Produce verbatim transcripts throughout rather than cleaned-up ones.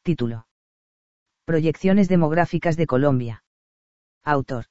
Título. Proyecciones demográficas de Colombia. Autor.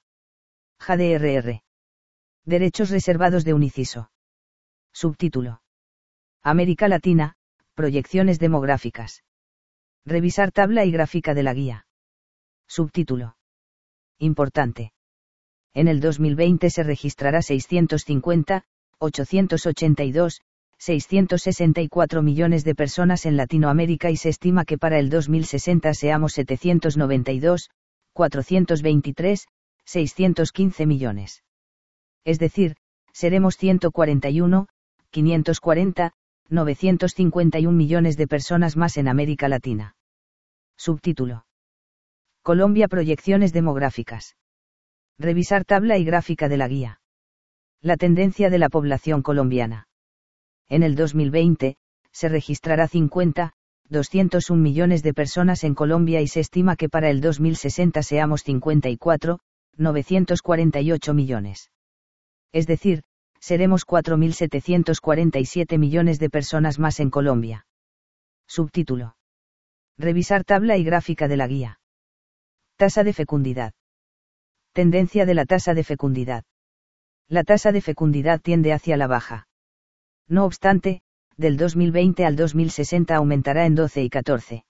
J D R R. Derechos reservados de Uniciso. Subtítulo. América Latina, proyecciones demográficas. Revisar tabla y gráfica de la guía. Subtítulo. Importante. En el dos mil veinte se registrará seiscientos cincuenta, ochocientos ochenta y dos, seiscientos sesenta y cuatro millones de personas en Latinoamérica y se estima que para el dos mil sesenta seamos setecientos noventa y dos, cuatrocientos veintitrés, seiscientos quince millones. Es decir, seremos ciento cuarenta y uno, quinientos cuarenta, novecientos cincuenta y uno millones de personas más en América Latina. Subtítulo. Colombia proyecciones demográficas. Revisar tabla y gráfica de la guía. La tendencia de la población colombiana. En el dos mil veinte, se registrará cincuenta, doscientos uno millones de personas en Colombia y se estima que para el dos mil sesenta seamos cincuenta y cuatro, novecientos cuarenta y ocho millones. Es decir, seremos cuatro mil setecientos cuarenta y siete millones de personas más en Colombia. Subtítulo. Revisar tabla y gráfica de la guía. Tasa de fecundidad. Tendencia de la tasa de fecundidad. La tasa de fecundidad tiende hacia la baja. No obstante, del dos mil veinte al dos mil sesenta aumentará en doce y catorce.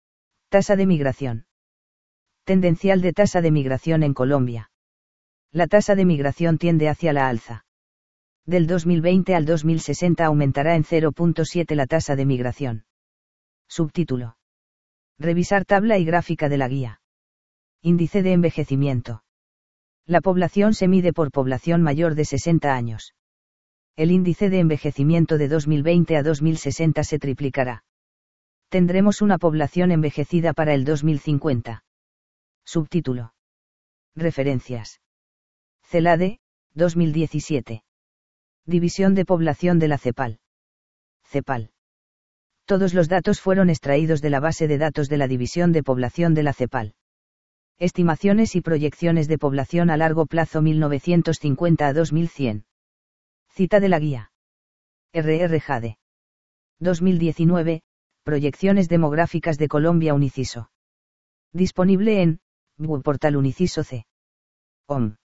Tasa de migración. Tendencial de tasa de migración en Colombia. La tasa de migración tiende hacia la alza. Del dos mil veinte al dos mil sesenta aumentará en cero punto siete la tasa de migración. Subtítulo. Revisar tabla y gráfica de la guía. Índice de envejecimiento. La población se mide por población mayor de sesenta años. El índice de envejecimiento de dos mil veinte a dos mil sesenta se triplicará. Tendremos una población envejecida para el dos mil cincuenta. Subtítulo. Referencias. CELADE, dos mil diecisiete. División de población de la CEPAL. CEPAL. Todos los datos fueron extraídos de la base de datos de la División de Población de la CEPAL. Estimaciones y proyecciones de población a largo plazo mil novecientos cincuenta a dos mil cien. Cita de la guía. R R Jade. dos mil diecinueve, Proyecciones demográficas de Colombia Uniciso. Disponible en, Portal Uniciso C. O M.